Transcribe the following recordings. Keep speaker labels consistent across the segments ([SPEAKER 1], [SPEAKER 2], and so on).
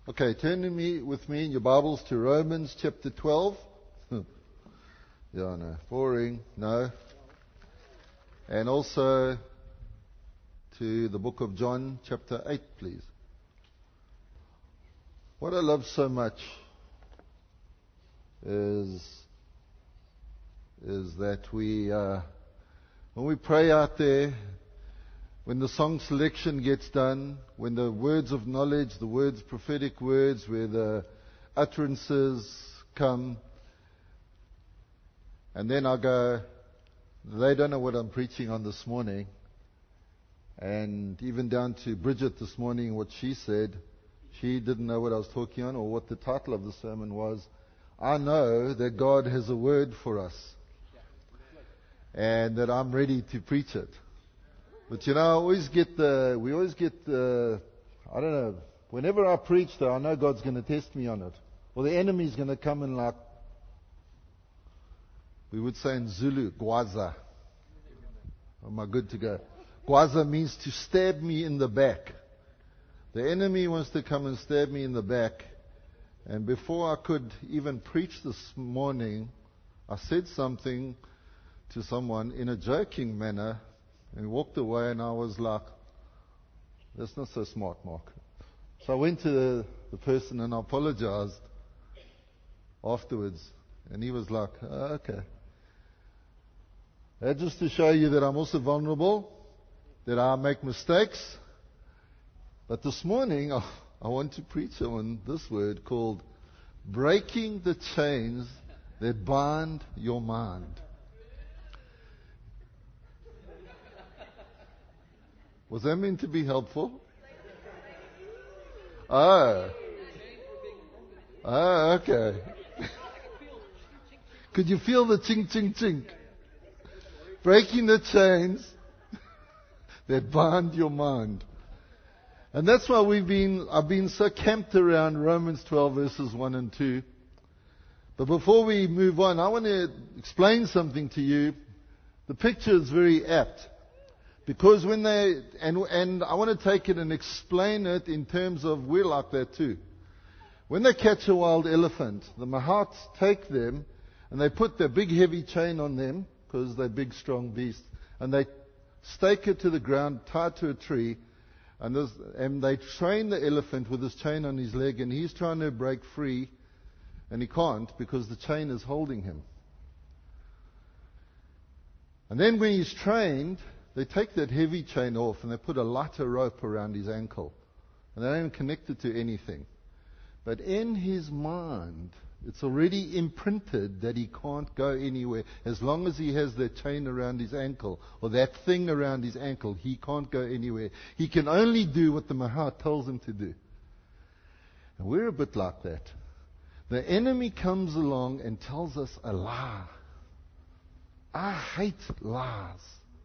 [SPEAKER 1] Okay, with me in your Bibles to Romans chapter 12. Yeah, no. Boring. No. And also to the book of John chapter 8, please. What I love so much is that when we pray out there, when the song selection gets done, when the words of knowledge, the words, prophetic words, where the utterances come, and then I go, they don't know what I'm preaching on this morning. And even down to Bridget this morning, what she said, she didn't know what I was talking on or what the title of the sermon was. I know that God has a word for us and that I'm ready to preach it. But we always get I don't know, whenever I preach though, I know God's going to test me on it. Or the enemy's going to come and we would say in Zulu, Gwaza. Am I good to go? Gwaza means to stab me in the back. The enemy wants to come and stab me in the back. And before I could even preach this morning, I said something to someone in a joking manner and walked away, and I was like, that's not so smart, Mark. So I went to the person and I apologized afterwards. And he was like, oh, okay. That's just to show you that I'm also vulnerable, that I make mistakes. But this morning, I want to preach on this word called breaking the chains that bind your mind. Was that meant to be helpful? Oh, okay. Could you feel the chink, chink, chink? Breaking the chains that bind your mind. And that's why I've been so camped around Romans 12 verses 1 and 2. But before we move on, I want to explain something to you. The picture is very apt. Because when and I want to take it and explain it in terms of, we're like that too. When they catch a wild elephant, the Mahats take them and they put their big heavy chain on them, because they're big strong beasts, and they stake it to the ground, tied to a tree, and they train the elephant with this chain on his leg, and he's trying to break free, and he can't because the chain is holding him. And then when he's trained, they take that heavy chain off and they put a lighter rope around his ankle. And they don't even connect it to anything. But in his mind, it's already imprinted that he can't go anywhere. As long as he has that chain around his ankle, or that thing around his ankle, he can't go anywhere. He can only do what the Mahat tells him to do. And we're a bit like that. The enemy comes along and tells us a lie. I hate lies.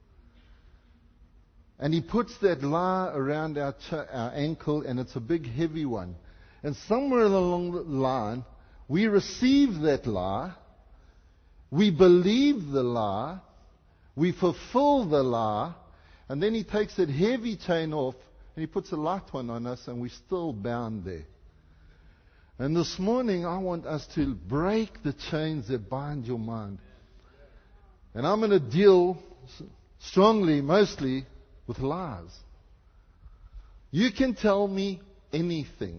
[SPEAKER 1] And he puts that lie around our ankle, and it's a big heavy one. And somewhere along the line, we receive that lie, we believe the lie, we fulfill the lie, and then he takes that heavy chain off and he puts a light one on us, and we're still bound there. And this morning I want us to break the chains that bind your mind. And I'm going to deal strongly, mostly, with lies. You can tell me anything.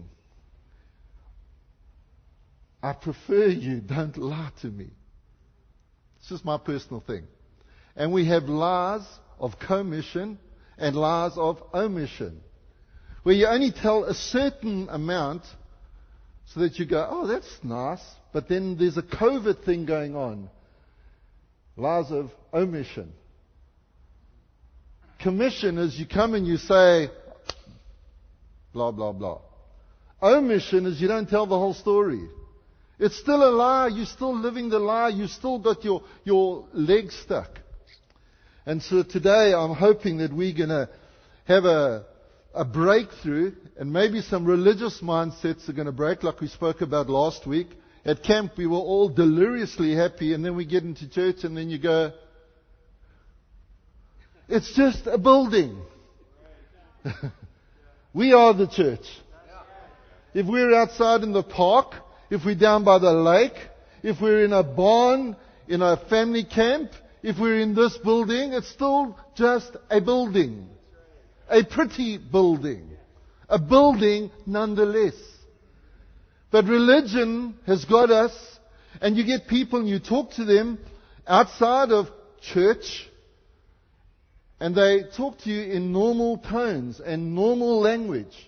[SPEAKER 1] I prefer you don't lie to me. It's just my personal thing. And we have lies of commission and lies of omission, where you only tell a certain amount so that you go, oh, that's nice, but then there's a covert thing going on. Lies of omission. Commission is you come and you say, blah, blah, blah. Omission is you don't tell the whole story. It's still a lie. You're still living the lie. You still got your leg stuck. And so today I'm hoping that we're going to have a breakthrough, and maybe some religious mindsets are going to break, like we spoke about last week. At camp we were all deliriously happy, and then we get into church and then you go, it's just a building. We are the church. if we're outside in the park, if we're down by the lake, if we're in a barn, in a family camp, if we're in this building, it's still just a building. A pretty building. A building nonetheless. But religion has got us, and you get people and you talk to them outside of church, and they talk to you in normal tones and normal language.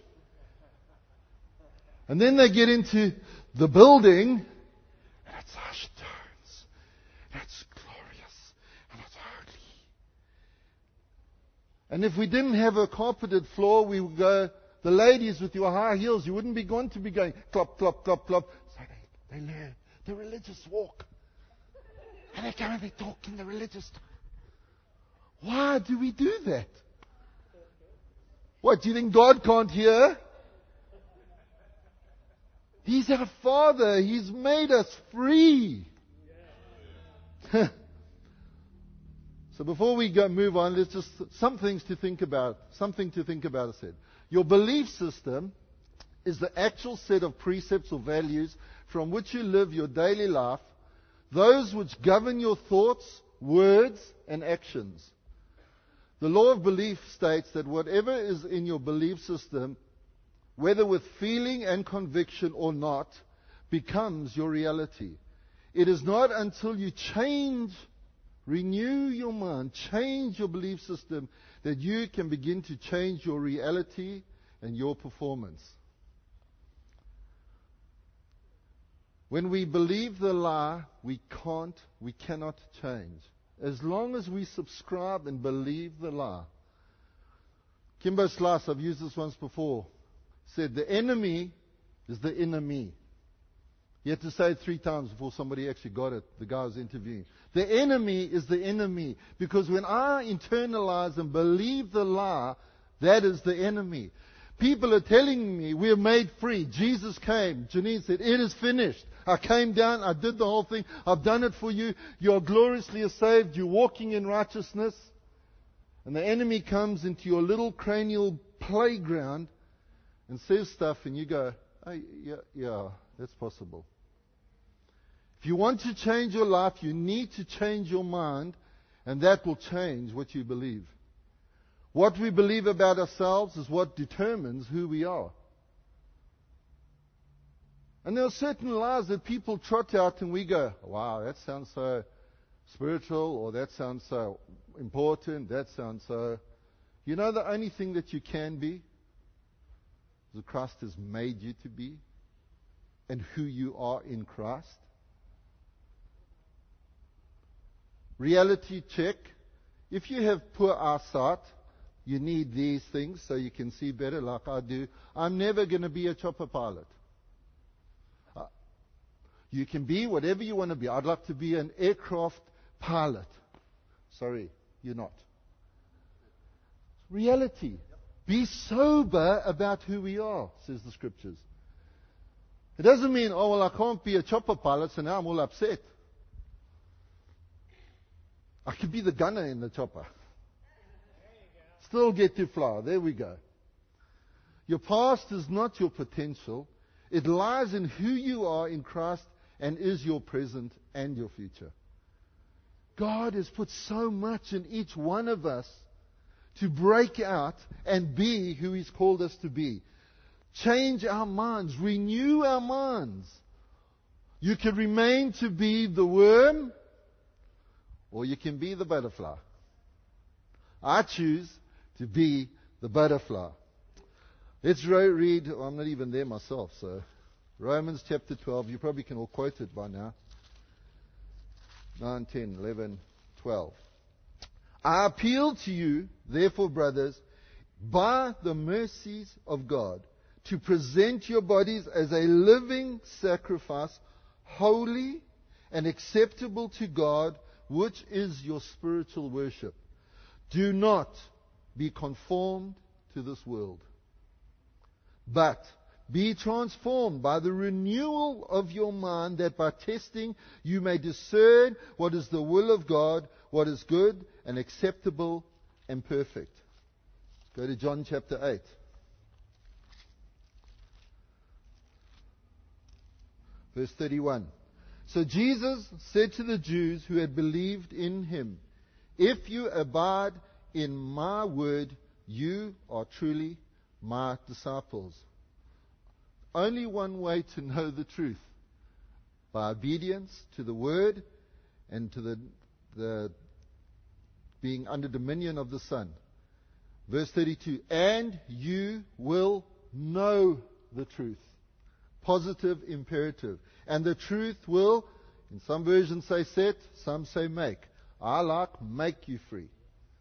[SPEAKER 1] And then they get into the building, and it's hushed tones, and it's glorious, and it's holy. And if we didn't have a carpeted floor, we would go, the ladies with your high heels, you wouldn't be going to be going clop, clop, clop, clop. So they learn the religious walk. And they go and they talk in the religious talk. Why do we do that? What, do you think God can't hear? He's our Father. He's made us free. So before we move on, there's just some things to think about. Something to think about, I said. Your belief system is the actual set of precepts or values from which you live your daily life, those which govern your thoughts, words, and actions. The law of belief states that whatever is in your belief system, whether with feeling and conviction or not, becomes your reality. It is not until you renew your mind, change your belief system, that you can begin to change your reality and your performance. When we believe the lie, we cannot change. As long as we subscribe and believe the lie. Kimbo Slice, I've used this once before, said the enemy is the inner me. He had to say it 3 times before somebody actually got it, the guy was interviewing. The enemy is the enemy. Because when I internalize and believe the lie, that is the enemy. People are telling me we're made free. Jesus came. Janine said, it is finished. I came down. I did the whole thing. I've done it for you. You're gloriously saved. You're walking in righteousness. And the enemy comes into your little cranial playground and says stuff, and you go, oh, yeah, that's possible. If you want to change your life, you need to change your mind, and that will change what you believe. What we believe about ourselves is what determines who we are. And there are certain lies that people trot out and we go, wow, that sounds so spiritual, or that sounds so important, that sounds so... You know the only thing that you can be is that Christ has made you to be, and who you are in Christ. Reality check. If you have poor eyesight, you need these things so you can see better, like I do. I'm never going to be a chopper pilot. You can be whatever you want to be. I'd like to be an aircraft pilot. Sorry, you're not. Reality. Be sober about who we are, says the Scriptures. It doesn't mean, oh, well, I can't be a chopper pilot, so now I'm all upset. I could be the gunner in the chopper. Still get to fly. There we go. Your past is not your potential. It lies in who you are in Christ and is your present and your future. God has put so much in each one of us to break out and be who He's called us to be. Change our minds. Renew our minds. You can remain to be the worm, or you can be the butterfly. I choose to be the butterfly. Let's read, I'm not even there myself, so Romans chapter 12, you probably can all quote it by now. 9, 10, 11, 12. I appeal to you, therefore, brothers, by the mercies of God, to present your bodies as a living sacrifice, holy and acceptable to God, which is your spiritual worship. Do not be conformed to this world, but be transformed by the renewal of your mind, that by testing you may discern what is the will of God, what is good and acceptable and perfect. Go to John chapter 8. Verse 31. So Jesus said to the Jews who had believed in him, "If you abide in my word, you are truly my disciples." Only one way to know the truth: by obedience to the word and to the being under dominion of the Son. Verse 32, and you will know the truth. Positive imperative. And the truth will, in some versions say set, some say make. I like make you free.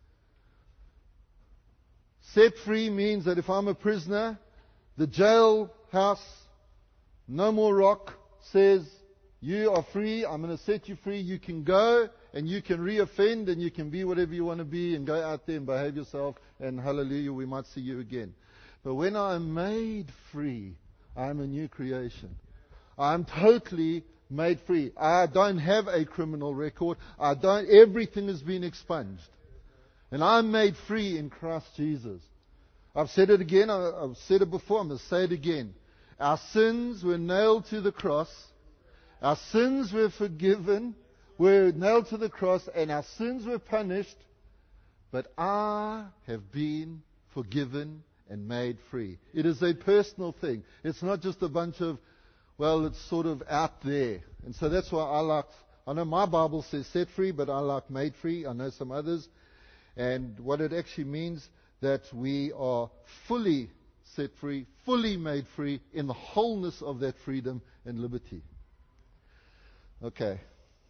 [SPEAKER 1] Set free means that if I'm a prisoner, the jailhouse, no more rock, says, you are free, I'm going to set you free, you can go, and you can re-offend, and you can be whatever you want to be, and go out there and behave yourself, and hallelujah, we might see you again. But when I'm made free, I'm a new creation. I'm totally made free. I don't have a criminal record. Everything has been expunged. And I'm made free in Christ Jesus. I've said it again, I've said it before, I'm going to say it again. Our sins were nailed to the cross. Our sins were forgiven, were nailed to the cross, and our sins were punished. But I have been forgiven and made free. It is a personal thing. It's not just a bunch of, well, it's sort of out there. And so that's why I know my Bible says set free, but I like made free. I know some others. And what it actually means, that we are fully set free, fully made free, in the wholeness of that freedom and liberty. Okay.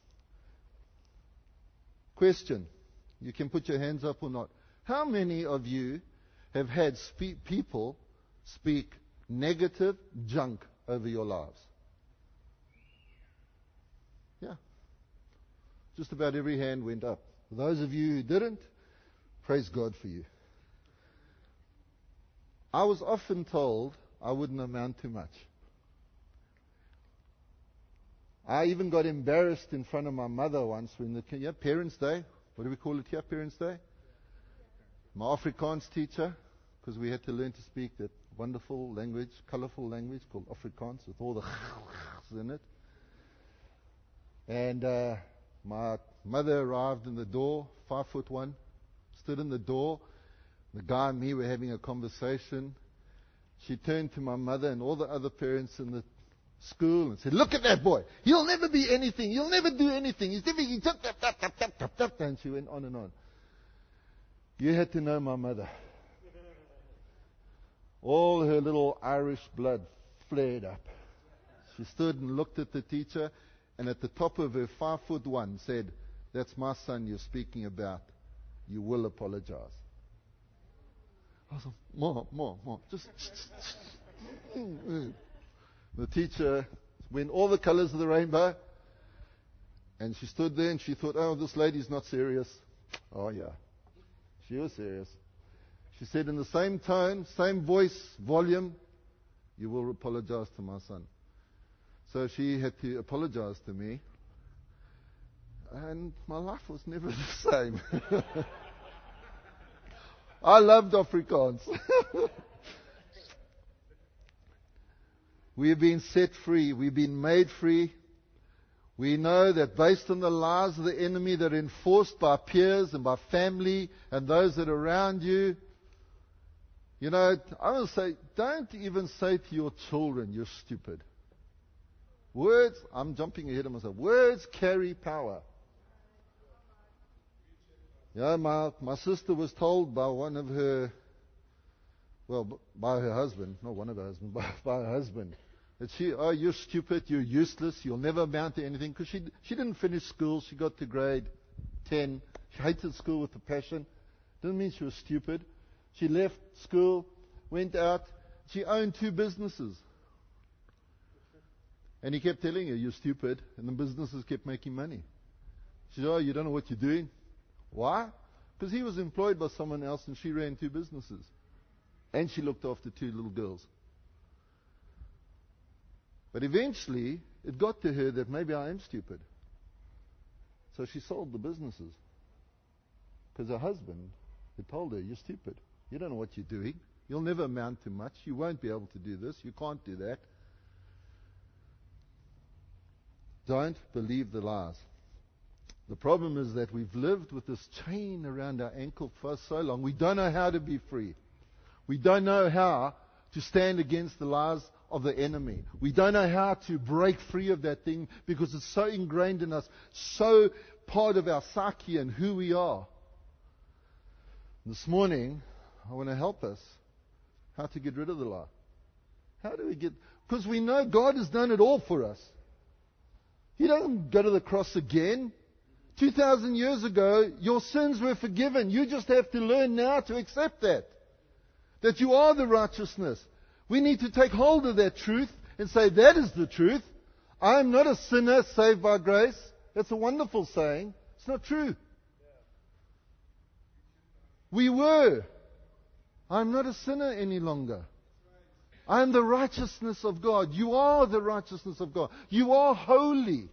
[SPEAKER 1] Question. You can put your hands up or not. How many of you have had people speak negative junk over your lives? Yeah. Just about every hand went up. For those of you who didn't, praise God for you. I was often told I wouldn't amount to much. I even got embarrassed in front of my mother once when Parents' Day. What do we call it here? Parents' Day? My Afrikaans teacher, because we had to learn to speak that wonderful language, colorful language called Afrikaans with all the in it. And my mother arrived in the door, 5'1", stood in the door. The guy and me were having a conversation. She turned to my mother and all the other parents in the school and said, "Look at that boy. He'll never be anything. He'll never do anything. He's never..." And she went on and on. You had to know my mother. All her little Irish blood flared up. She stood and looked at the teacher, and at the top of her 5'1" said, "That's my son you're speaking about. You will apologize." I was like, Mom, just... The teacher went all the colors of the rainbow, and she stood there and she thought, oh, this lady's not serious. Oh, yeah. She was serious. She said in the same tone, same voice, volume, "You will apologize to my son." So she had to apologize to me, and my life was never the same. I loved Afrikaans. We have been set free. We've been made free. We know that based on the lies of the enemy that are enforced by peers and by family and those that are around you, I will say, don't even say to your children, "You're stupid." Words, I'm jumping ahead of myself. Words carry power. My sister was told by one of her, by her husband, not one of her husbands, by her husband, that you're stupid, you're useless, you'll never amount to anything, because she didn't finish school. She got to grade 10. She hated school with a passion. Didn't mean she was stupid. She left school, went out. She owned 2 businesses. And he kept telling her, "You're stupid," and the businesses kept making money. She said, "Oh, you don't know what you're doing." Why? Because he was employed by someone else and she ran 2 businesses. And she looked after 2 little girls. But eventually, it got to her that maybe I am stupid. So she sold the businesses. Because her husband had told her, "You're stupid. You don't know what you're doing. You'll never amount to much. You won't be able to do this. You can't do that." Don't believe the lies. The problem is that we've lived with this chain around our ankle for so long. We don't know how to be free. We don't know how to stand against the lies of the enemy. We don't know how to break free of that thing because it's so ingrained in us, so part of our psyche and who we are. This morning, I want to help us how to get rid of the lie. How do we get... Because we know God has done it all for us. He doesn't go to the cross again. 2,000 years ago, your sins were forgiven. You just have to learn now to accept that. That you are the righteousness. We need to take hold of that truth and say, that is the truth. I am not a sinner saved by grace. That's a wonderful saying. It's not true. We were. I'm not a sinner any longer. I am the righteousness of God. You are the righteousness of God. You are holy.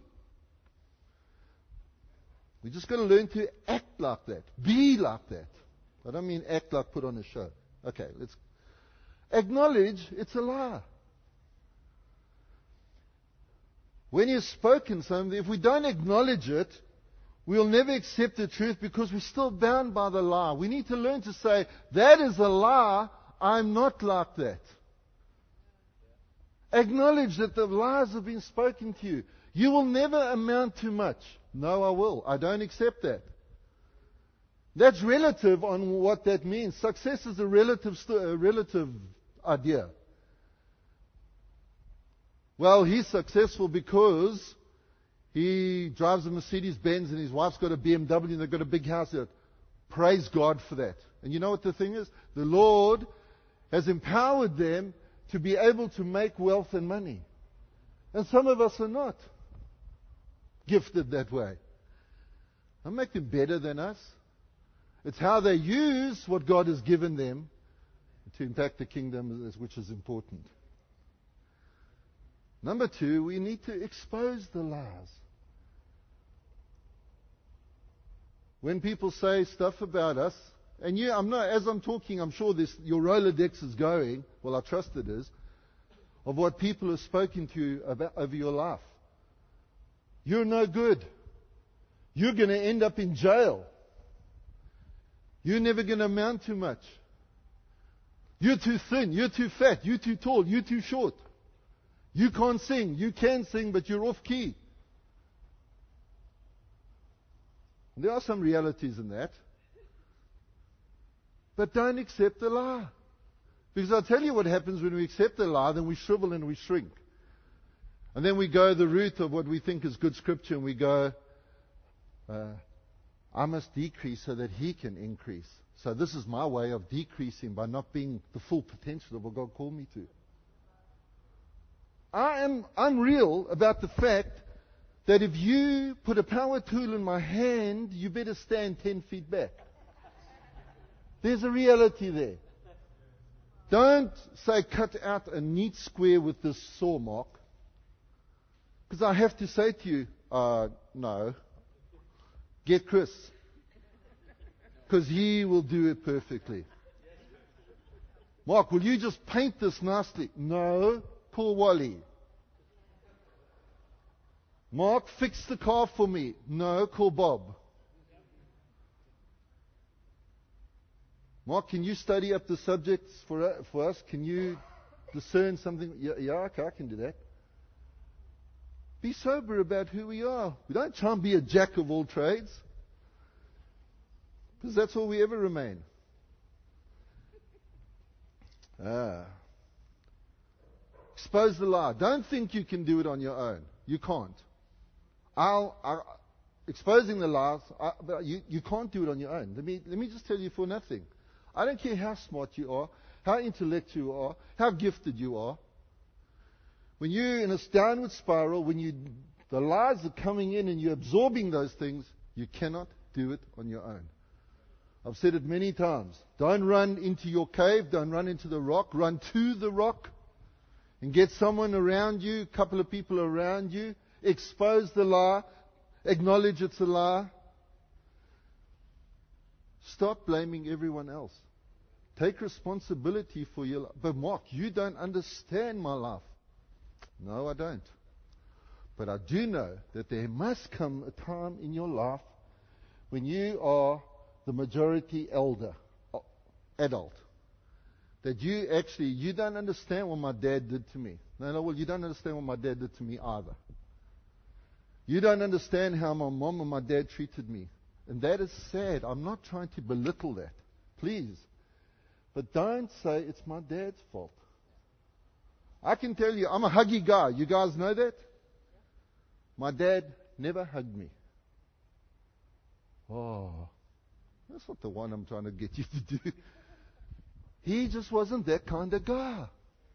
[SPEAKER 1] We just got to learn to act like that. Be like that. I don't mean act like put on a show. Okay, let's acknowledge it's a lie. When you've spoken something, if we don't acknowledge it, we'll never accept the truth because we're still bound by the lie. We need to learn to say, that is a lie. I'm not like that. Acknowledge that the lies have been spoken to you. You will never amount to much. No, I will. I don't accept that. That's relative on what that means. Success is a relative idea. Well, he's successful because he drives a Mercedes-Benz and his wife's got a BMW and they've got a big house there. Praise God for that. And you know what the thing is? The Lord has empowered them to be able to make wealth and money. And some of us are not gifted that way. Don't make them better than us. It's how they use what God has given them to impact the kingdom, which is important. Number 2, we need to expose the lies. When people say stuff about us, and as I'm talking, I'm sure your Rolodex is going, well, I trust it is, of what people have spoken to you about over your life. You're no good. You're going to end up in jail. You're never going to amount to much. You're too thin. You're too fat. You're too tall. You're too short. You can't sing. You can sing, but you're off key. There are some realities in that. But don't accept the lie. Because I'll tell you what happens when we accept the lie, then we shrivel and we shrink. And then we go the route of what we think is good scripture and we go, I must decrease so that He can increase. So this is my way of decreasing by not being the full potential of what God called me to. I'm real about the fact that if you put a power tool in my hand, you better stand 10 feet back. There's a reality there. Don't say cut out a neat square with this saw, Mark. Because I have to say to you, no. Get Chris. Because he will do it perfectly. Mark, will you just paint this nicely? No. Call Wally. Mark, fix the car for me. No. Call Bob. Mark, can you study up the subjects for us? Can you discern something? Yeah, okay, I can do that. Be sober about who we are. We don't try and be a jack of all trades. Because that's all we ever remain. Expose the lie. Don't think you can do it on your own. You can't. Exposing the lies, but you can't do it on your own. Let me just tell you for nothing. I don't care how smart you are, how intellectual you are, how gifted you are. When you're in a downward spiral, the lies are coming in and you're absorbing those things, you cannot do it on your own. I've said it many times. Don't run into your cave. Don't run into the rock. Run to the rock and get someone around you, a couple of people around you. Expose the lie. Acknowledge it's a lie. Stop blaming everyone else. Take responsibility for your life. But Mark, you don't understand my life. No, I don't. But I do know that there must come a time in your life when you are the majority adult, that you don't understand what my dad did to me. No, well, you don't understand what my dad did to me either. You don't understand how my mom and my dad treated me. And that is sad. I'm not trying to belittle that. Please. But don't say it's my dad's fault. I can tell you, I'm a huggy guy. You guys know that? My dad never hugged me. Oh, that's not the one I'm trying to get you to do. He just wasn't that kind of guy.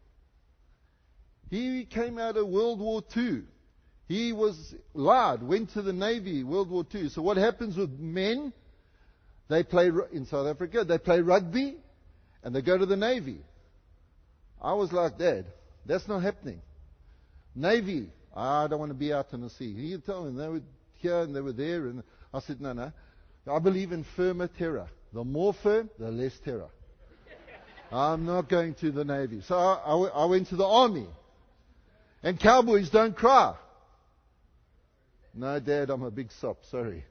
[SPEAKER 1] He came out of World War II. He was lad, went to the Navy, World War II. So what happens with men? They play, in South Africa, they play rugby and they go to the Navy. I was like, Dad, that's not happening. Navy, I don't want to be out on the sea. He told me they were here and they were there. And I said, no. I believe in firmer terror. The more firm, the less terror. I'm not going to the Navy. So I went to the Army. And cowboys don't cry. No, Dad, I'm a big sop. Sorry.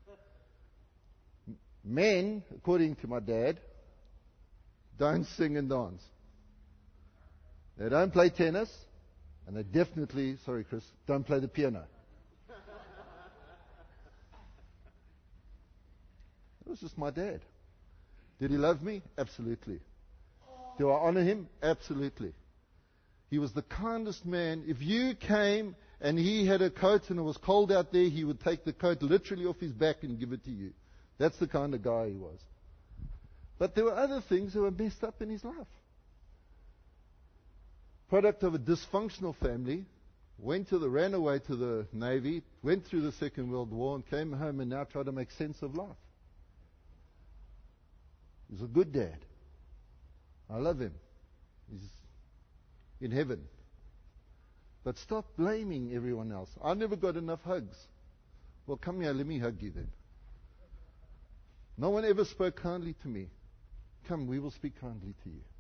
[SPEAKER 1] Men, according to my dad, don't sing and dance. They don't play tennis. And they definitely, sorry Chris, don't play the piano. It was just my dad. Did he love me? Absolutely. Do I honor him? Absolutely. He was the kindest man. If you came and he had a coat and it was cold out there, he would take the coat literally off his back and give it to you. That's the kind of guy he was. But there were other things that were messed up in his life. Product of a dysfunctional family, ran away to the Navy, went through the Second World War and came home and now try to make sense of life. He's a good dad. I love him. He's in heaven. But stop blaming everyone else. I never got enough hugs. Well, come here, let me hug you then. No one ever spoke kindly to me. Come, we will speak kindly to you.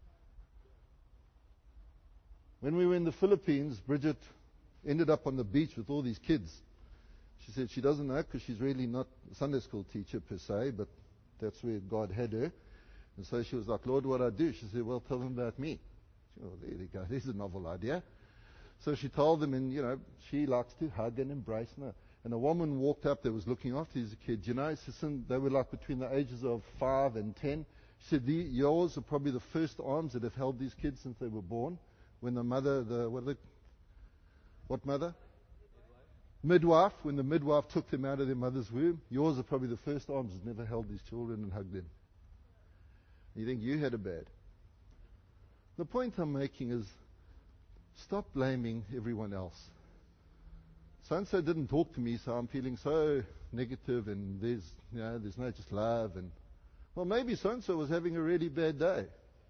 [SPEAKER 1] When we were in the Philippines, Bridget ended up on the beach with all these kids. She said she doesn't know because she's really not a Sunday school teacher per se, but that's where God had her. And so she was like, Lord, what do I do? She said, well, tell them about me. Oh, there you go. There's a novel idea. So she told them, and, she likes to hug and embrace. And a woman walked up that was looking after these kids. They were like between the ages of 5 and 10. She said, yours are probably the first arms that have held these kids since they were born. When the mother, what mother? Midwife. When the midwife took them out of their mother's womb, yours are probably the first arms that never held these children and hugged them. You think you had it bad. The point I'm making is, stop blaming everyone else. So-and-so didn't talk to me, so I'm feeling so negative, and there's no just love. And well, maybe so-and-so was having a really bad day.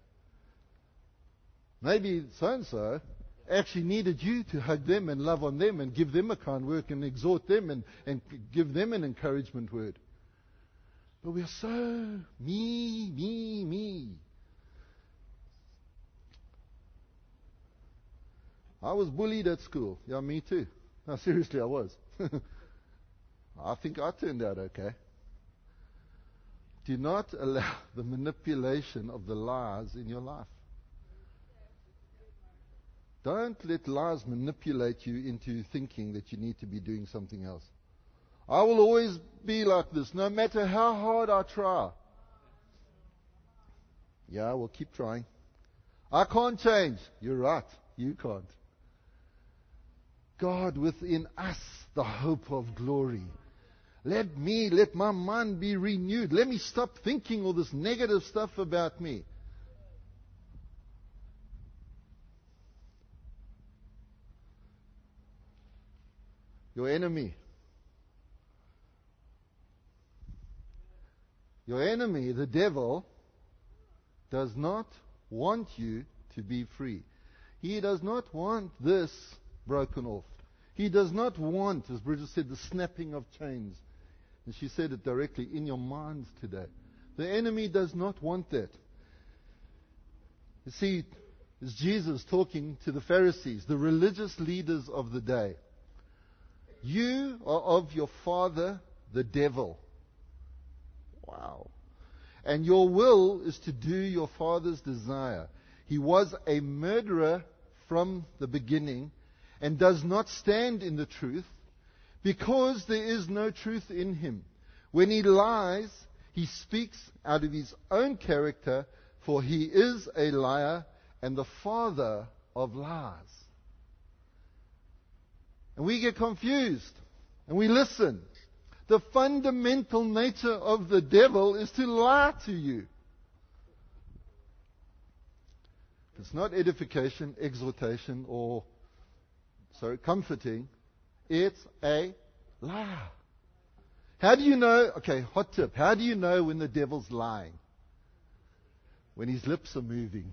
[SPEAKER 1] Maybe so-and-so actually needed you to hug them and love on them and give them a kind word and exhort them and give them an encouragement word. But we're so me. I was bullied at school. Yeah, me too. No, seriously, I was. I think I turned out okay. Do not allow the manipulation of the lies in your life. Don't let lies manipulate you into thinking that you need to be doing something else. I will always be like this, no matter how hard I try. Yeah, we'll keep trying. I can't change. You're right. You can't. God within us, the hope of glory. Let my mind be renewed. Let me stop thinking all this negative stuff about me. Your enemy, the devil, does not want you to be free. He does not want this broken off. He does not want, as Bridget said, the snapping of chains. And she said it directly, in your minds today. The enemy does not want that. You see, it's Jesus talking to the Pharisees, the religious leaders of the day. You are of your father, the devil. Wow. And your will is to do your father's desire. He was a murderer from the beginning and does not stand in the truth because there is no truth in him. When he lies, he speaks out of his own character, for he is a liar and the father of lies. And we get confused and we listen. The fundamental nature of the devil is to lie to you. It's not edification, exhortation, or comforting. It's a lie. How do you know? Okay, hot tip. How do you know when the devil's lying? When his lips are moving.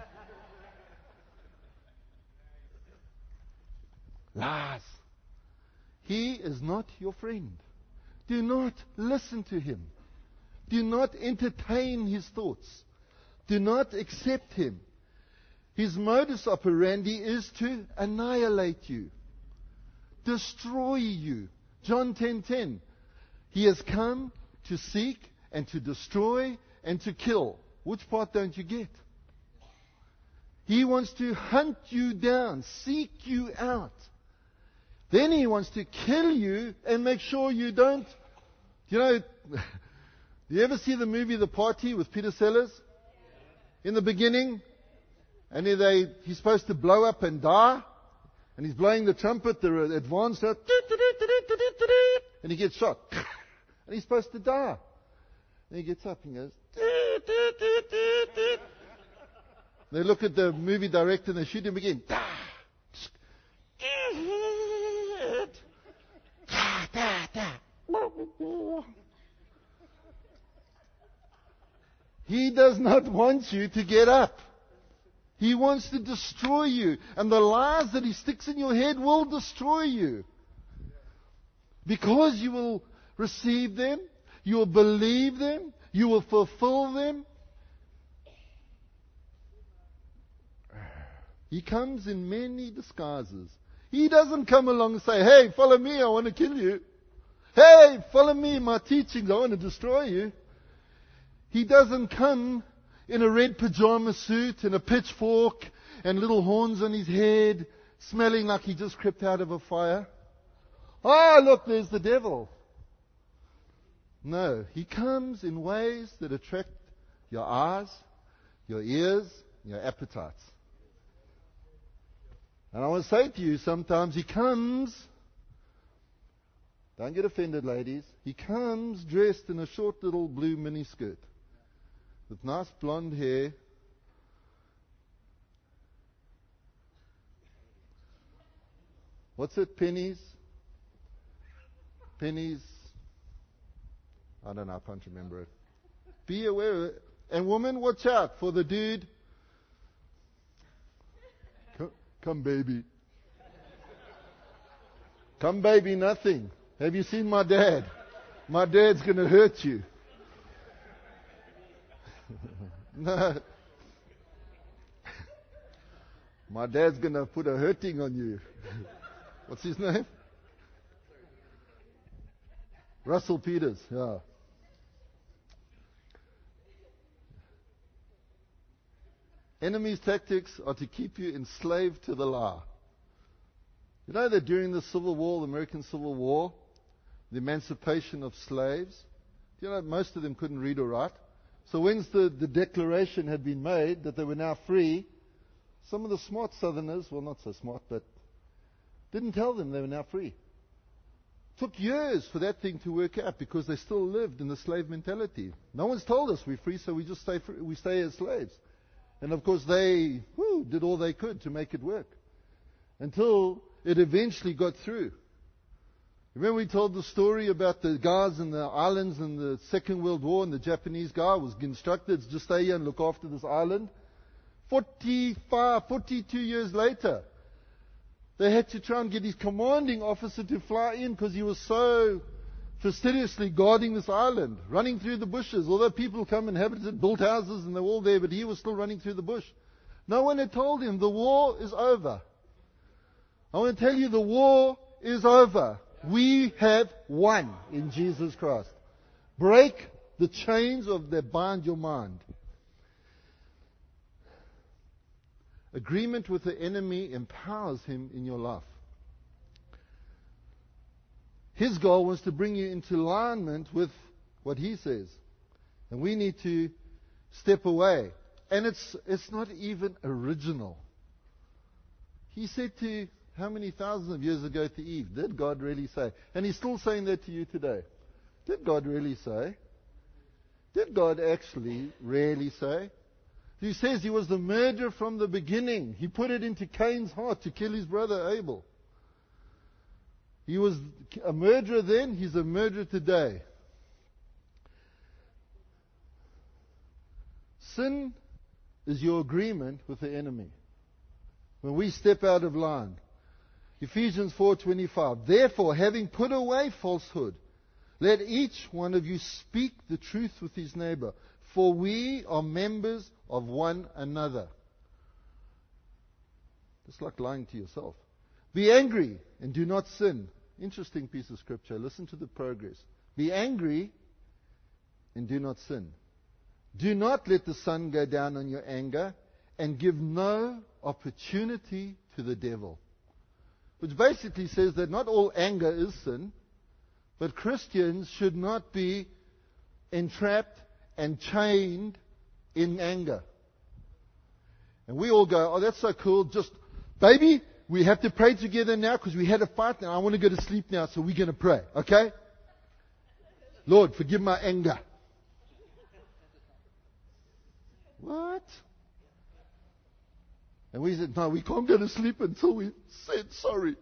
[SPEAKER 1] Lies. He is not your friend. Do not listen to him. Do not entertain his thoughts. Do not accept him. His modus operandi is to annihilate you, destroy you. John 10:10. He has come to seek and to destroy and to kill. Which part don't you get? He wants to hunt you down, seek you out. Then he wants to kill you and make sure you don't. Do you ever see the movie The Party with Peter Sellers? In the beginning, and he's supposed to blow up and die, and he's blowing the trumpet, the advanced note, and he gets shot, and he's supposed to die. And he gets up and goes, they look at the movie director and they shoot him again. He does not want you to get up. He wants to destroy you. And the lies that he sticks in your head will destroy you. Because you will receive them, you will believe them, you will fulfill them. He comes in many disguises. He doesn't come along and say, hey, follow me, I want to kill you. Hey, follow me, my teachings, I want to destroy you. He doesn't come in a red pajama suit and a pitchfork and little horns on his head, smelling like he just crept out of a fire. Oh, look, there's the devil. No, he comes in ways that attract your eyes, your ears, your appetites. And I want to say to you, sometimes he comes, don't get offended, ladies, he comes dressed in a short little blue miniskirt with nice blonde hair. What's it? Pennies? I don't know, I can't remember it. Be aware of it. And woman, watch out for the dude. Come, baby. Come, baby, nothing. Have you seen my dad? My dad's going to hurt you. No. My dad's going to put a hurting on you. What's his name? Russell Peters, yeah. Enemy's tactics are to keep you enslaved to the lie. You know that during the Civil War, the American Civil War, the emancipation of slaves, you know, most of them couldn't read or write. So when the declaration had been made that they were now free, some of the smart Southerners, well, not so smart, but didn't tell them they were now free. Took years for that thing to work out because they still lived in the slave mentality. No one's told us we're free, so we just stay free, we stay as slaves. And of course they did all they could to make it work. Until it eventually got through. Remember we told the story about the guys in the islands in the Second World War, and the Japanese guy was instructed to just stay here and look after this island. 42 years later, they had to try and get his commanding officer to fly in because he was so fastidiously guarding this island, running through the bushes. Although people come inhabited, built houses, and they're all there, but he was still running through the bush. No one had told him the war is over. I want to tell you, the war is over. We have won in Jesus Christ. Break the chains that bind your mind. Agreement with the enemy empowers him in your life. His goal was to bring you into alignment with what he says. And we need to step away. And it's not even original. He said to, how many thousands of years ago to Eve, did God really say? And he's still saying that to you today. Did God really say? Did God actually really say? He says he was the murderer from the beginning. He put it into Cain's heart to kill his brother Abel. He was a murderer then, he's a murderer today. Sin is your agreement with the enemy. When we step out of line. Ephesians 4:25. Therefore, having put away falsehood, let each one of you speak the truth with his neighbor, for we are members of one another. Just like lying to yourself. Be angry and do not sin. Interesting piece of scripture. Listen to the progress. Be angry and do not sin. Do not let the sun go down on your anger, and give no opportunity to the devil. Which basically says that not all anger is sin, but Christians should not be entrapped and chained in anger. And we all go, oh, that's so cool. Just, baby, we have to pray together now because we had a fight and I want to go to sleep now, so we're going to pray. Okay? Lord, forgive my anger. What? And we said, no, we can't go to sleep until we said sorry.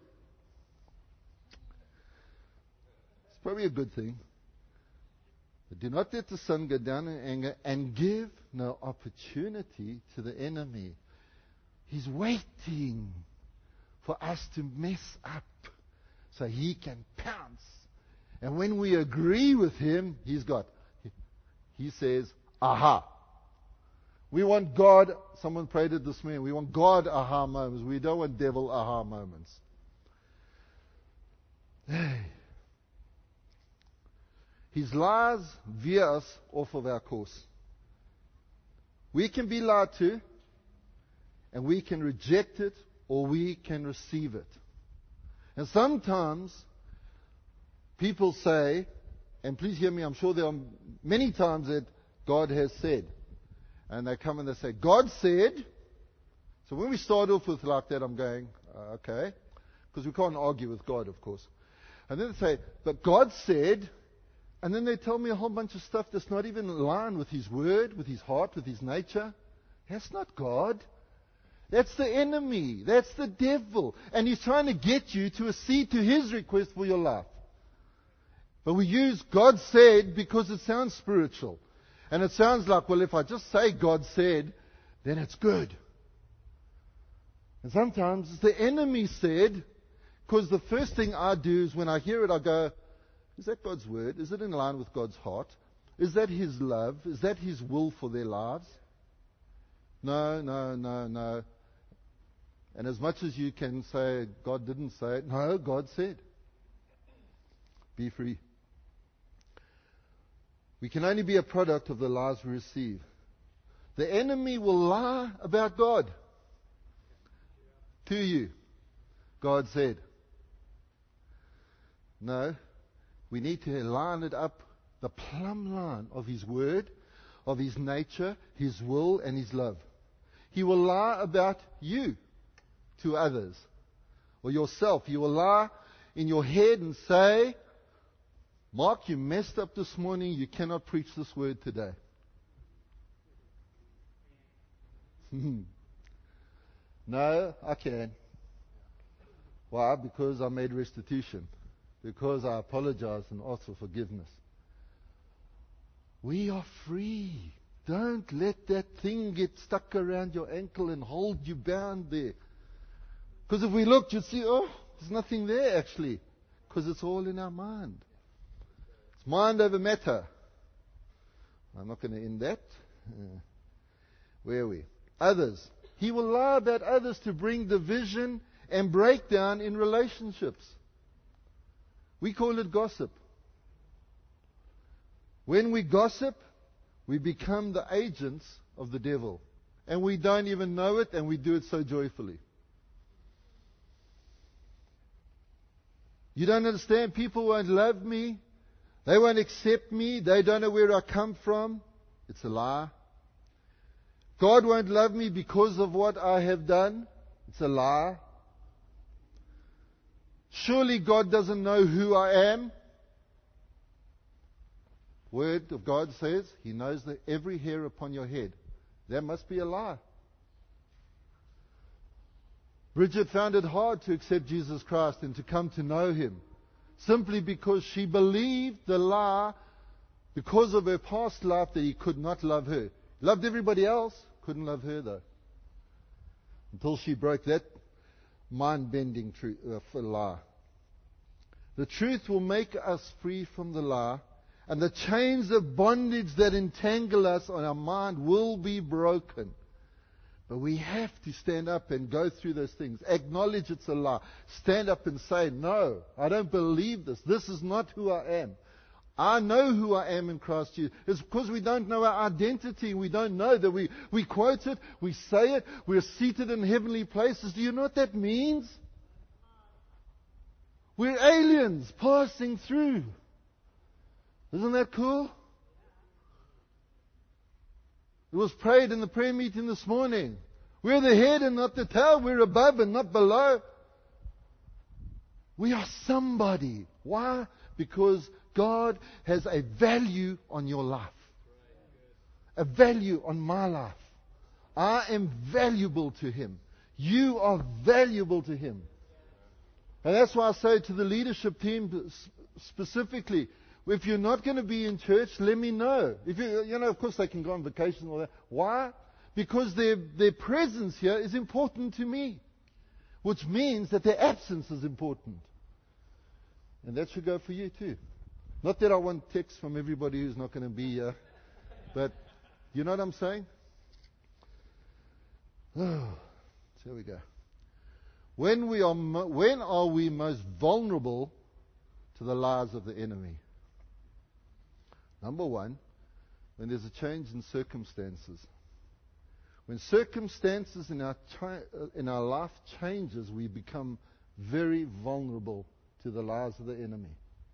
[SPEAKER 1] It's probably a good thing. But do not let the sun go down in anger, and give no opportunity to the enemy. He's waiting for us to mess up so he can pounce. And when we agree with him, he says, aha. We want God, someone prayed it this morning, we want God aha moments. We don't want devil aha moments. His lies veer us off of our course. We can be lied to, and we can reject it, or we can receive it. And sometimes people say, and please hear me, I'm sure there are many times that God has said. And they come and they say, God said. So when we start off with like that, I'm going, okay. Because we can't argue with God, of course. And then they say, but God said. And then they tell me a whole bunch of stuff that's not even in line with His Word, with His heart, with His nature. That's not God. That's the enemy. That's the devil. And he's trying to get you to accede to his request for your life. But we use God said because it sounds spiritual. And it sounds like, well, if I just say God said, then it's good. And sometimes it's the enemy said, because the first thing I do is when I hear it, I go, is that God's word? Is it in line with God's heart? Is that His love? Is that His will for their lives? No. And as much as you can say, God didn't say it, no, God said. Be free. We can only be a product of the lies we receive. The enemy will lie about God to you. God said. No, we need to line it up, the plumb line of His Word, of His nature, His will, and His love. He will lie about you to others, or yourself. He will lie in your head and say, Mark, you messed up this morning. You cannot preach this word today. No, I can. Why? Because I made restitution. Because I apologized and asked for forgiveness. We are free. Don't let that thing get stuck around your ankle and hold you bound there. Because if we looked, you'd see, oh, there's nothing there actually. Because it's all in our mind. It's mind over matter. I'm not going to end that. Where are we? Others. He will lie about others to bring division and breakdown in relationships. We call it gossip. When we gossip, we become the agents of the devil. And we don't even know it, and we do it so joyfully. You don't understand. People won't love me. They won't accept me. They don't know where I come from. It's a lie. God won't love me because of what I have done. It's a lie. Surely God doesn't know who I am. Word of God says He knows every hair upon your head. That must be a lie. Bridget found it hard to accept Jesus Christ and to come to know Him, simply because she believed the lie because of her past life that He could not love her. Loved everybody else, couldn't love her though. Until she broke that mind-bending lie. The truth will make us free from the lie, and the chains of bondage that entangle us on our mind will be broken. But we have to stand up and go through those things. Acknowledge it's a lie. Stand up and say, no, I don't believe this. This is not who I am. I know who I am in Christ Jesus. It's because we don't know our identity. We don't know that we quote it, we say it, we're seated in heavenly places. Do you know what that means? We're aliens passing through. Isn't that cool? It was prayed in the prayer meeting this morning. We're the head and not the tail. We're above and not below. We are somebody. Why? Because God has a value on your life. A value on my life. I am valuable to Him. You are valuable to Him. And that's why I say to the leadership team specifically, if you're not going to be in church, let me know. If you know, of course they can go on vacation and all that. Why? Because their presence here is important to me. Which means that their absence is important. And that should go for you too. Not that I want texts from everybody who's not going to be here. But you know what I'm saying? Oh, so here we go. When are we most vulnerable to the lies of the enemy? Number one, when there's a change in circumstances. When circumstances in our life changes, we become very vulnerable to the lies of the enemy.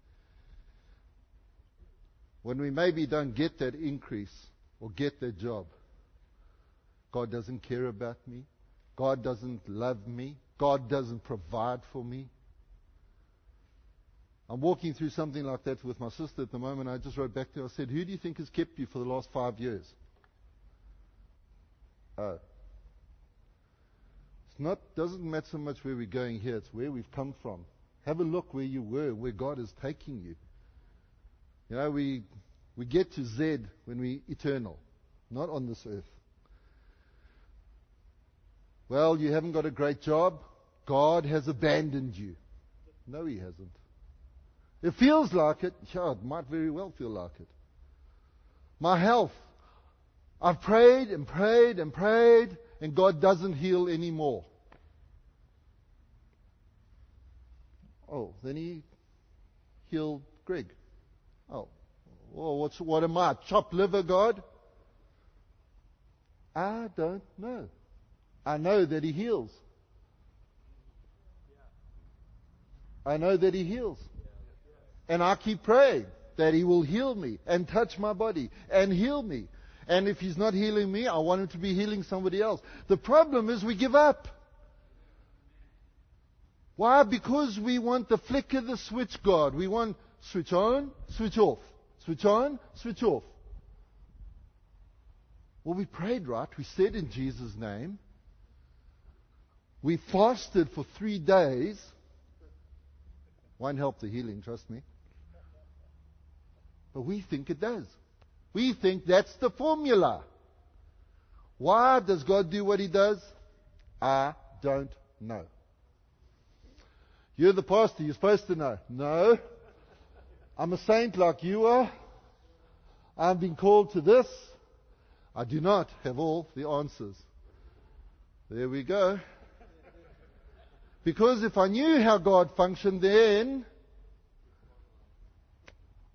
[SPEAKER 1] When we maybe don't get that increase or get that job, God doesn't care about me. God doesn't love me. God doesn't provide for me. I'm walking through something like that with my sister at the moment. I just wrote back to her. I said, who do you think has kept you for the last 5 years? Oh. Doesn't matter so much where we're going here. It's where we've come from. Have a look where you were, where God is taking you. You know, we get to Z when we're eternal, not on this earth. Well, you haven't got a great job. God has abandoned you. No, He hasn't. It feels like it. Sure, it might very well feel like it. My health. I've prayed and prayed and prayed, and God doesn't heal anymore. Oh, then He healed Greg. Oh, well, what am I? Chopped liver, God? I don't know. I know that He heals. I know that He heals. And I keep praying that He will heal me and touch my body and heal me. And if He's not healing me, I want Him to be healing somebody else. The problem is we give up. Why? Because we want the flick of the switch God. We want switch on, switch off. Switch on, switch off. Well, we prayed right. We said in Jesus' name. We fasted for 3 days. Won't help the healing, trust me. But we think it does. We think that's the formula. Why does God do what He does? I don't know. You're the pastor, you're supposed to know. No. I'm a saint like you are. I've been called to this. I do not have all the answers. There we go. Because if I knew how God functioned, then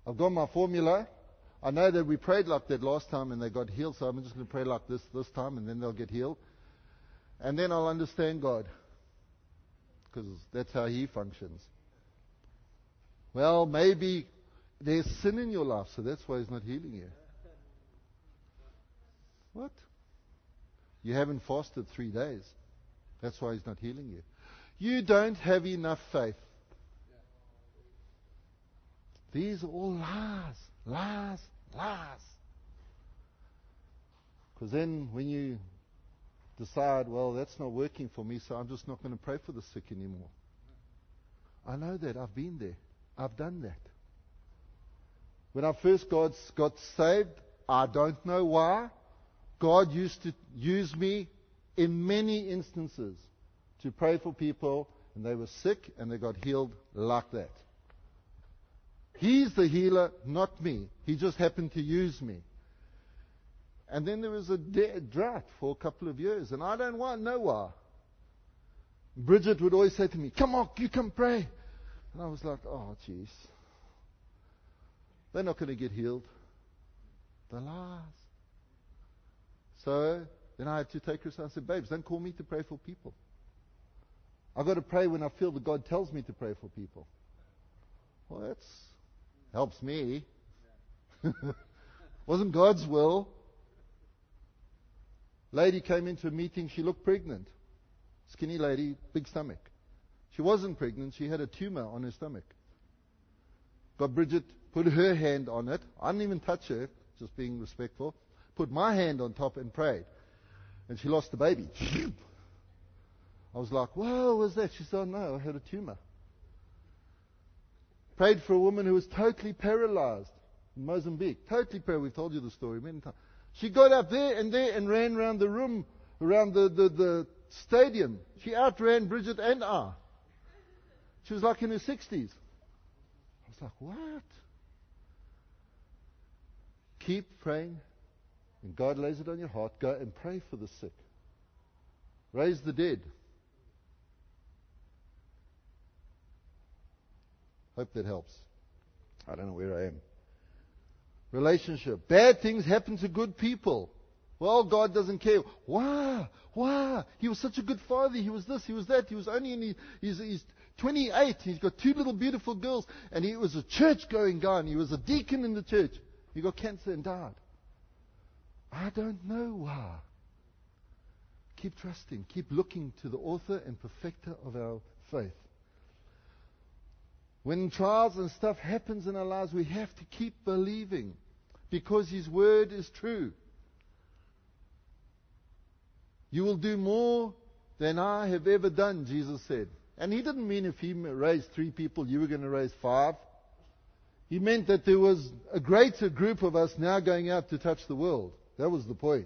[SPEAKER 1] I've got my formula. I know that we prayed like that last time and they got healed, so I'm just going to pray like this time and then they'll get healed. And then I'll understand God. Because that's how He functions. Well, maybe there's sin in your life, so that's why He's not healing you. What? You haven't fasted 3 days. That's why He's not healing you. You don't have enough faith. These are all lies. Lies. Because then when you decide, well, that's not working for me, so I'm just not going to pray for the sick anymore. I know that. I've been there. I've done that. When I first got saved, I don't know why, God used to use me in many instances to pray for people, and they were sick, and they got healed like that. He's the healer, not me. He just happened to use me. And then there was a drought for a couple of years, and I don't know why. Bridget would always say to me, come on, you come pray. And I was like, oh, jeez. They're not going to get healed. The lies. So then I had to take her aside and say, babes, don't call me to pray for people. I've got to pray when I feel that God tells me to pray for people. Well, that helps me. Wasn't God's will. Lady came into a meeting, she looked pregnant. Skinny lady, big stomach. She wasn't pregnant, she had a tumor on her stomach. Got Bridget, put her hand on it. I didn't even touch her, just being respectful. Put my hand on top and prayed. And she lost the baby. I was like, whoa, what was that? She said, oh, no, I had a tumor. Prayed for a woman who was totally paralyzed in Mozambique. Totally paralyzed. We've told you the story many times. She got up there and ran around the room, around the stadium. She outran Bridget and I. She was like in her 60s. I was like, what? Keep praying. When God lays it on your heart, go and pray for the sick. Raise the dead. Hope that helps. I don't know where I am. Relationship. Bad things happen to good people. Well, God doesn't care. Why? He was such a good father. He was this, he was that. He was only he's 28. He's got 2 little beautiful girls. And he was a church-going guy. And he was a deacon in the church. He got cancer and died. I don't know why. Keep trusting. Keep looking to the author and perfecter of our faith. When trials and stuff happens in our lives, we have to keep believing because His word is true. You will do more than I have ever done, Jesus said. And He didn't mean if He raised 3 people, you were going to raise 5. He meant that there was a greater group of us now going out to touch the world. That was the point.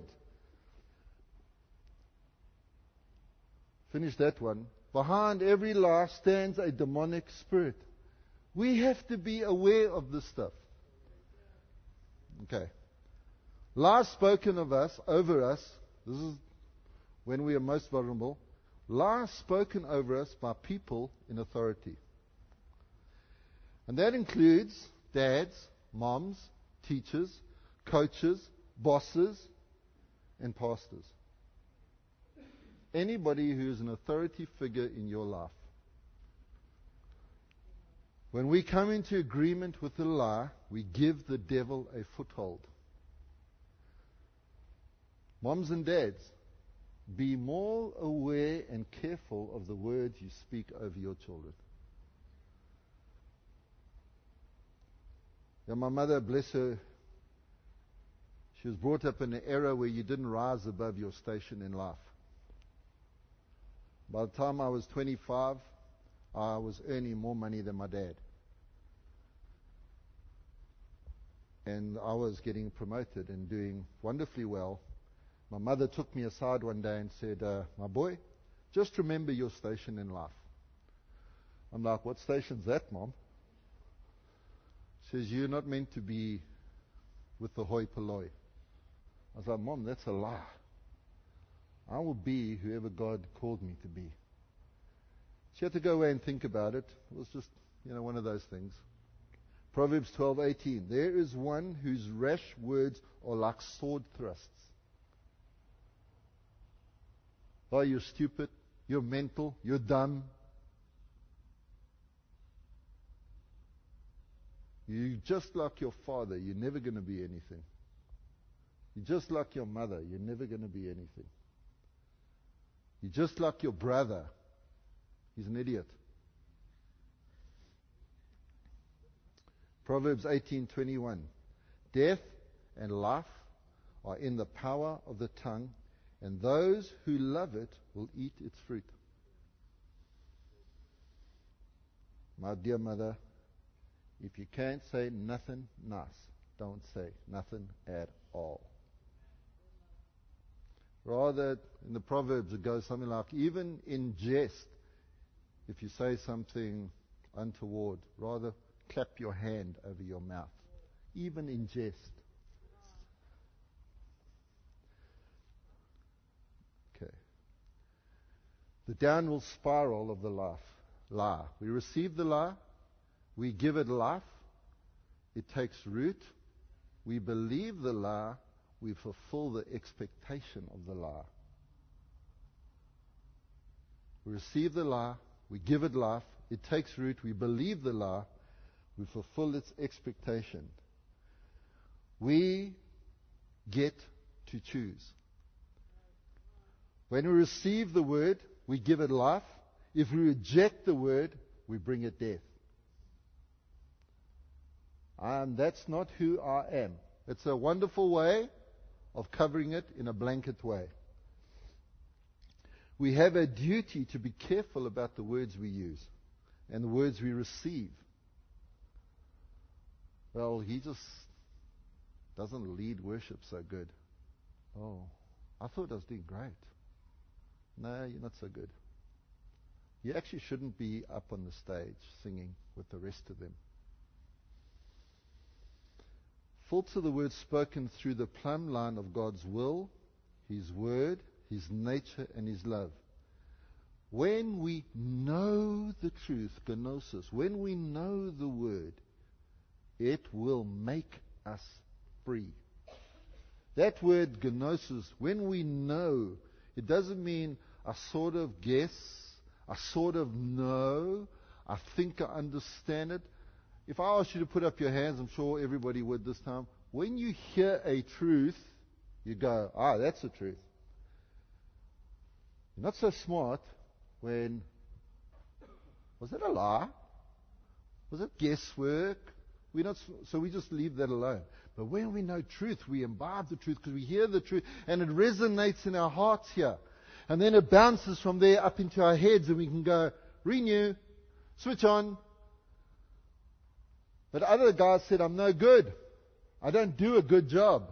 [SPEAKER 1] Finish that one. Behind every lie stands a demonic spirit. We have to be aware of this stuff. Okay. Lies spoken of us, over us, this is when we are most vulnerable. Lies spoken over us by people in authority. And that includes dads, moms, teachers, coaches, bosses, and pastors. Anybody who is an authority figure in your life. When we come into agreement with the lie, we give the devil a foothold. Moms and dads, be more aware and careful of the words you speak over your children. Yeah, my mother, bless her, she was brought up in an era where you didn't rise above your station in life. By the time I was 25, I was earning more money than my dad. And I was getting promoted and doing wonderfully well. My mother took me aside one day and said, my boy, just remember your station in life. I'm like, what station's that, Mom? She says, you're not meant to be with the hoi polloi. I was like, Mom, that's a lie. I will be whoever God called me to be. She had to go away and think about it. It was just, one of those things. Proverbs 12:18. There is one whose rash words are like sword thrusts. Oh, you're stupid, you're mental, you're dumb. You're just like your father, you're never going to be anything. You're just like your mother, you're never going to be anything. You're just like your brother, he's an idiot. Proverbs 18:21. Death and life are in the power of the tongue, and those who love it will eat its fruit. My dear mother, if you can't say nothing nice, don't say nothing at all. Rather, in the Proverbs it goes something like, even in jest, if you say something untoward, rather clap your hand over your mouth. Even in jest. Okay. The downward spiral of the lie. We receive the lie. We give it life. It takes root. We believe the lie. We fulfill the expectation of the lie. We receive the lie. We give it life. It takes root. We believe the lie. We fulfill its expectation. We get to choose. When we receive the word, we give it life. If we reject the word, we bring it death. That's not who I am. It's a wonderful way of covering it in a blanket way. We have a duty to be careful about the words we use and the words we receive. Well, he just doesn't lead worship so good. Oh, I thought I was doing great. No, you're not so good. You actually shouldn't be up on the stage singing with the rest of them. Filter the words spoken through the plumb line of God's will, His word, His nature, and His love. When we know the truth, gnosis, when we know the word, it will make us free. That word gnosis, when we know, it doesn't mean I sort of guess, I sort of know, I think I understand it. If I asked you to put up your hands, I'm sure everybody would this time. When you hear a truth, you go, that's the truth. You're not so smart when, was that a lie? Was it guesswork? So we just leave that alone. But when we know truth, we imbibe the truth because we hear the truth and it resonates in our hearts here. And then it bounces from there up into our heads and we can go, renew, switch on. But other guys said, I'm no good. I don't do a good job.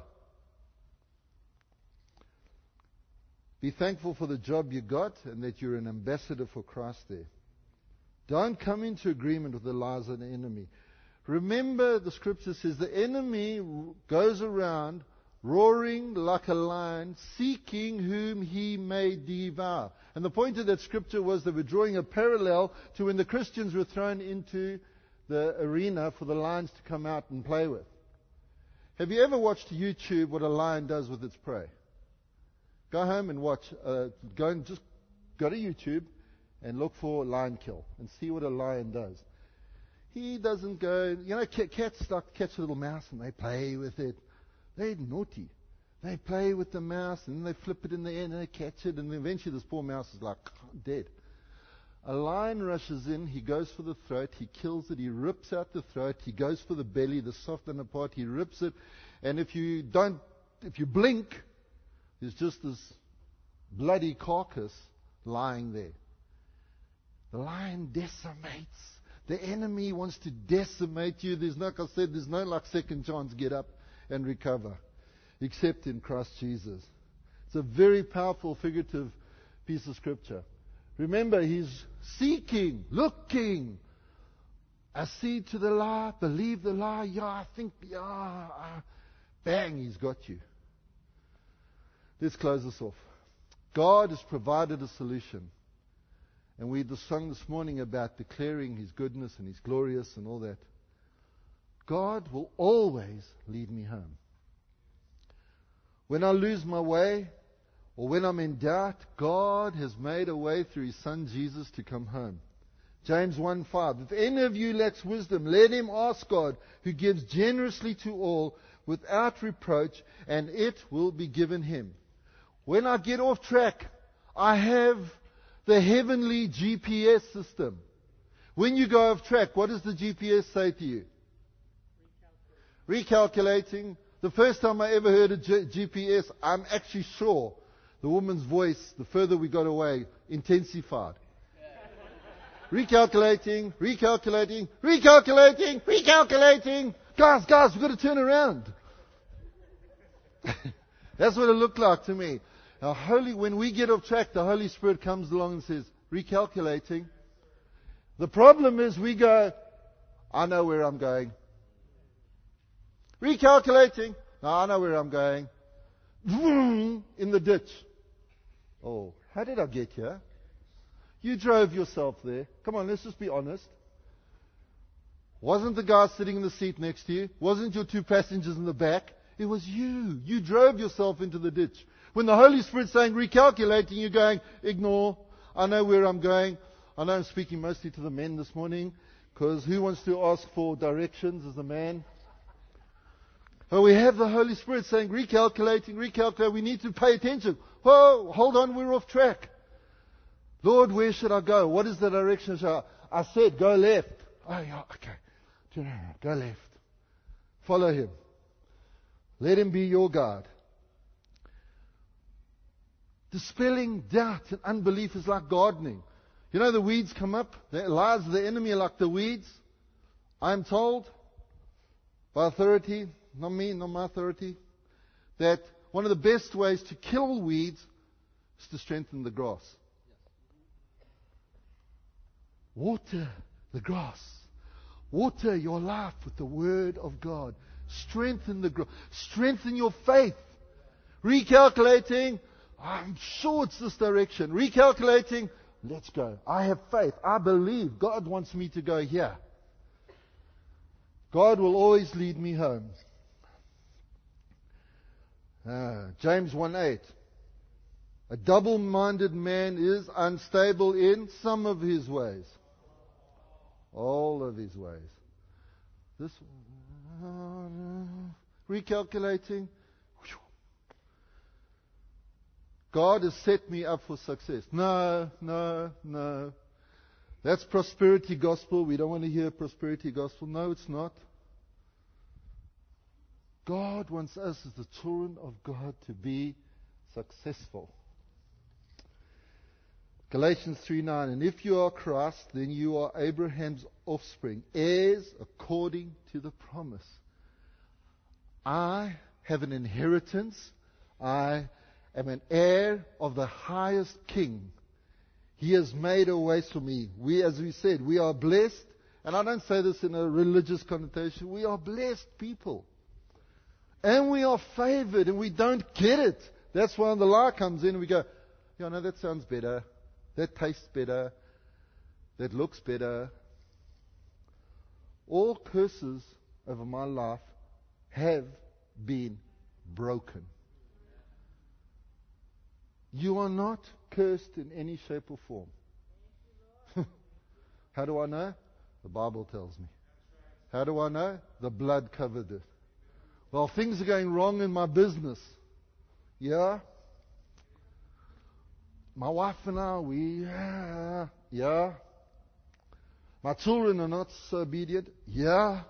[SPEAKER 1] Be thankful for the job you got and that you're an ambassador for Christ there. Don't come into agreement with the lies of the enemy. Remember, the scripture says the enemy goes around roaring like a lion, seeking whom he may devour. And the point of that scripture was they were drawing a parallel to when the Christians were thrown into the arena for the lions to come out and play with. Have you ever watched YouTube what a lion does with its prey? Go home and watch. Just go to YouTube and look for lion kill and see what a lion does. He doesn't go, cats like to catch a little mouse and they play with it. They're naughty. They play with the mouse and they flip it in the air and they catch it and eventually this poor mouse is like dead. A lion rushes in, he goes for the throat, he kills it, he rips out the throat, he goes for the belly, the soft under part, he rips it, and if you blink, there's just this bloody carcass lying there. The lion decimates. The enemy wants to decimate you. There's no, like I said, there's no like second chance get up and recover, except in Christ Jesus. It's a very powerful figurative piece of scripture. Remember, he's seeking, looking. Accede to the lie, believe the lie. Bang, he's got you. Let's close this off. God has provided a solution. And we sung this morning about declaring His goodness and His glorious and all that. God will always lead me home. When I lose my way, or when I'm in doubt, God has made a way through His Son Jesus to come home. James 1:5. If any of you lacks wisdom, let him ask God, who gives generously to all, without reproach, and it will be given him. When I get off track, I have the heavenly GPS system. When you go off track, what does the GPS say to you? Recalculating. The first time I ever heard of GPS, I'm actually sure the woman's voice, the further we got away, intensified. Recalculating. Guys, we've got to turn around. That's what it looked like to me. Now, when we get off track, the Holy Spirit comes along and says, recalculating. The problem is we go, I know where I'm going. Recalculating. No, I know where I'm going. In the ditch. Oh, how did I get here? You drove yourself there. Come on, let's just be honest. Wasn't the guy sitting in the seat next to you? Wasn't your two passengers in the back? It was you. You drove yourself into the ditch. When the Holy Spirit's saying recalculating, you're going, ignore. I know where I'm going. I know I'm speaking mostly to the men this morning, because who wants to ask for directions as a man? But we have the Holy Spirit saying recalculating. We need to pay attention. Whoa, hold on, we're off track. Lord, where should I go? What is the direction? I said, go left. Oh, yeah, okay. Turn around, go left. Follow Him. Let Him be your guide. Dispelling doubt and unbelief is like gardening. You know, the weeds come up. The lies of the enemy are like the weeds. I'm told, by authority, not me, not my authority, that one of the best ways to kill weeds is to strengthen the grass. Water the grass. Water your life with the Word of God. Strengthen the grass. Strengthen your faith. Recalculating, I'm sure it's this direction. Recalculating, let's go. I have faith. I believe God wants me to go here. God will always lead me home. James 1:8. A double-minded man is unstable in some of his ways. All of his ways. This recalculating. God has set me up for success. No. That's prosperity gospel. We don't want to hear prosperity gospel. No, it's not. God wants us as the children of God to be successful. Galatians 3:9. And if you are Christ, then you are Abraham's offspring, heirs according to the promise. I have an inheritance. I am an heir of the highest King. He has made a way for me. As we said, we are blessed. And I don't say this in a religious connotation. We are blessed people. And we are favored, and we don't get it. That's why the lie comes in and we go, yeah, no, that sounds better. That tastes better. That looks better. All curses over my life have been broken. You are not cursed in any shape or form. How do I know? The Bible tells me. How do I know? The blood covered it. Well, things are going wrong in my business. Yeah. My wife and I, yeah. My children are not so obedient. Yeah.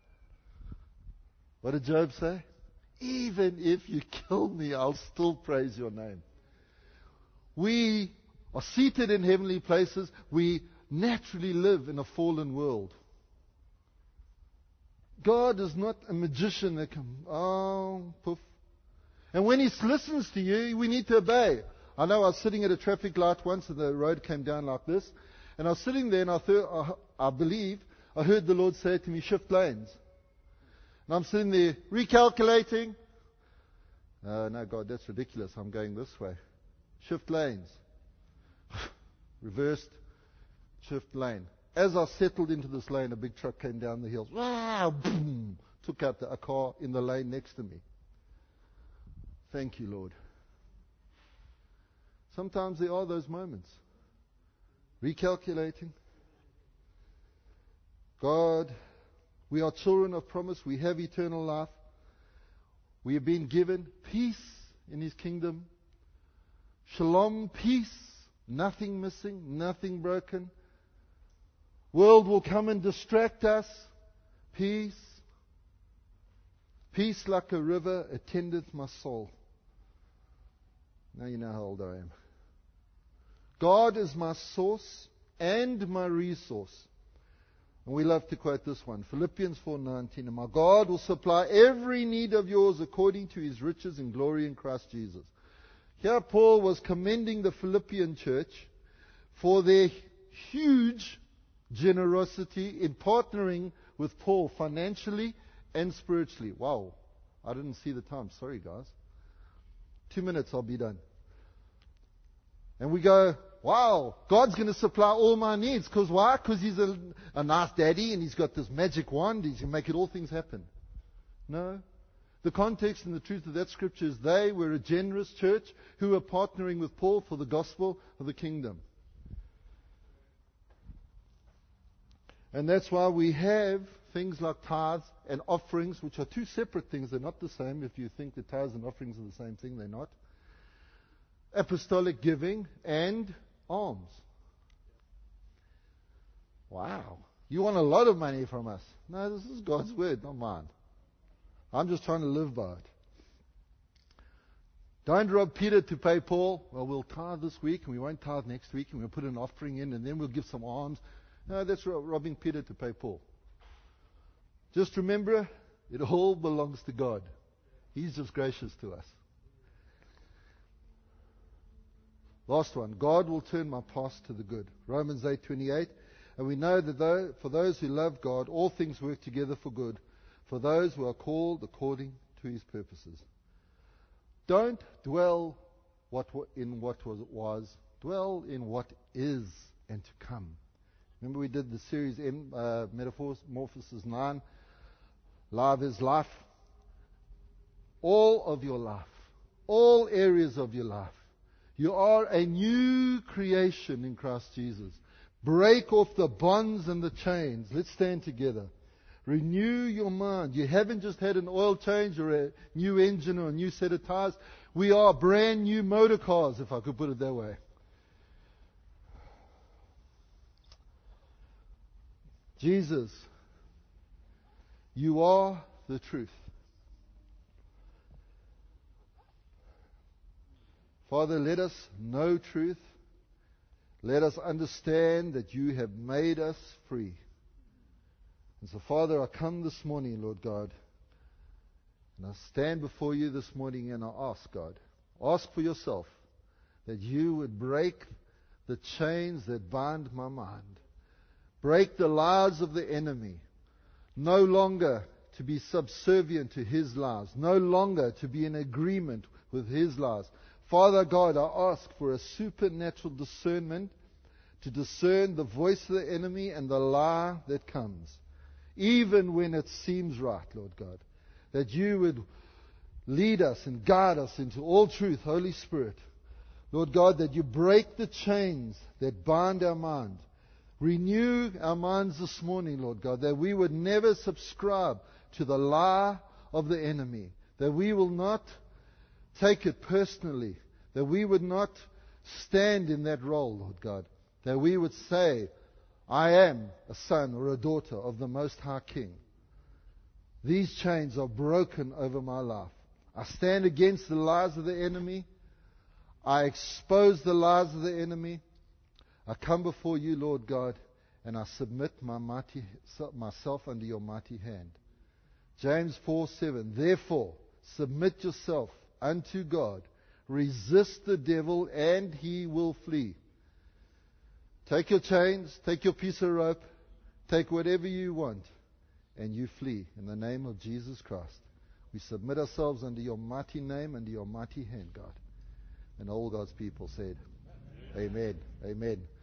[SPEAKER 1] What did Job say? Even if you kill me, I'll still praise your name. We are seated in heavenly places. We naturally live in a fallen world. God is not a magician that can, poof. And when He listens to you, we need to obey. I know I was sitting at a traffic light once and the road came down like this. And I was sitting there and I believe I heard the Lord say to me, shift lanes. And I'm sitting there recalculating. No, God, that's ridiculous. I'm going this way. Shift lanes. Reversed. Shift lane. As I settled into this lane, a big truck came down the hill. Wow! Boom! Took out a car in the lane next to me. Thank you, Lord. Sometimes there are those moments. Recalculating. God, we are children of promise. We have eternal life. We have been given peace in His kingdom. Shalom, peace. Nothing missing, nothing broken. World will come and distract us. Peace. Peace like a river attendeth my soul. Now you know how old I am. God is my source and my resource. And we love to quote this one, Philippians 4:19. And my God will supply every need of yours according to His riches and glory in Christ Jesus. Here Paul was commending the Philippian church for their huge generosity in partnering with Paul financially and spiritually. Wow, I didn't see the time. Sorry, guys. 2 minutes, I'll be done. And we go, wow, God's going to supply all my needs. Because why? Because He's a nice daddy and He's got this magic wand. He's going to make it all things happen. No. The context and the truth of that scripture is they were a generous church who were partnering with Paul for the gospel of the kingdom. And that's why we have things like tithes and offerings, which are two separate things. They're not the same. If you think that tithes and offerings are the same thing, they're not. Apostolic giving and alms. Wow. You want a lot of money from us. No, this is God's word, not mine. I'm just trying to live by it. Don't rob Peter to pay Paul. Well, we'll tithe this week and we won't tithe next week and we'll put an offering in and then we'll give some alms. No, that's robbing Peter to pay Paul. Just remember, it all belongs to God. He's just gracious to us. Last one. God will turn my past to the good. Romans 8:28. And we know that for those who love God, all things work together for good, for those who are called according to His purposes. Don't dwell in what was. Dwell in what is and to come. Remember we did the series Metamorphosis 9. Love is life. All of your life. All areas of your life. You are a new creation in Christ Jesus. Break off the bonds and the chains. Let's stand together. Renew your mind. You haven't just had an oil change or a new engine or a new set of tires. We are brand new motor cars, if I could put it that way. Jesus, you are the truth. Father, let us know truth. Let us understand that you have made us free. And so, Father, I come this morning, Lord God, and I stand before you this morning and I ask, God, ask for yourself that you would break the chains that bind my mind. Break the lies of the enemy. No longer to be subservient to his lies. No longer to be in agreement with his lies. Father God, I ask for a supernatural discernment to discern the voice of the enemy and the lie that comes. Even when it seems right, Lord God. That you would lead us and guide us into all truth, Holy Spirit. Lord God, that you break the chains that bind our mind. Renew our minds this morning, Lord God, that we would never subscribe to the lie of the enemy. That we will not take it personally. That we would not stand in that role, Lord God. That we would say, I am a son or a daughter of the Most High King. These chains are broken over my life. I stand against the lies of the enemy. I expose the lies of the enemy. I come before you, Lord God, and I submit myself under your mighty hand. James 4:7. Therefore, submit yourself unto God. Resist the devil, and he will flee. Take your chains, take your piece of rope, take whatever you want, and you flee in the name of Jesus Christ. We submit ourselves under your mighty name, under your mighty hand, God. And all God's people said, Amen. Amen.